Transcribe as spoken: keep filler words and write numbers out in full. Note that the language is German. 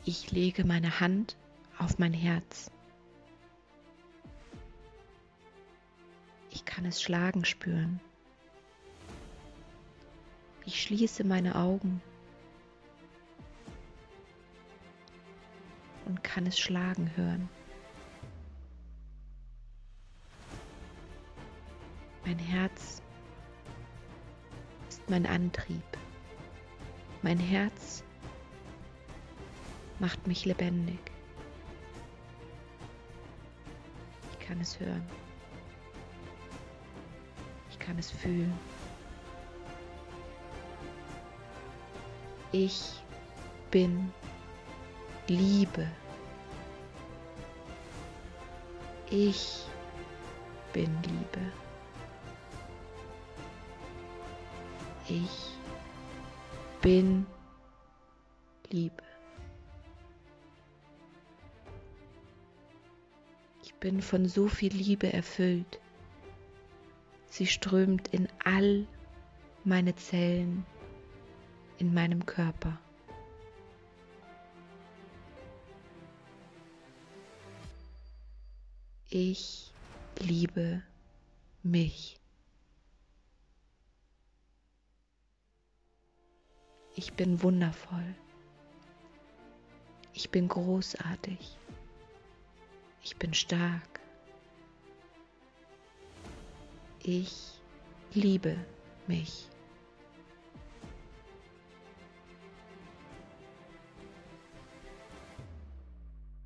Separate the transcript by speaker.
Speaker 1: Ich lege meine Hand auf mein Herz. Ich kann es schlagen spüren. Ich schließe meine Augen und kann es schlagen hören. Mein Herz ist mein Antrieb. Mein Herz macht mich lebendig. Ich kann es hören. Ich kann es fühlen. Ich bin Liebe. Ich bin Liebe. Ich bin Liebe. Ich bin von so viel Liebe erfüllt. Sie strömt in all meine Zellen in meinem Körper. Ich liebe mich. Ich bin wundervoll. Ich bin großartig. Ich bin stark. Ich liebe mich.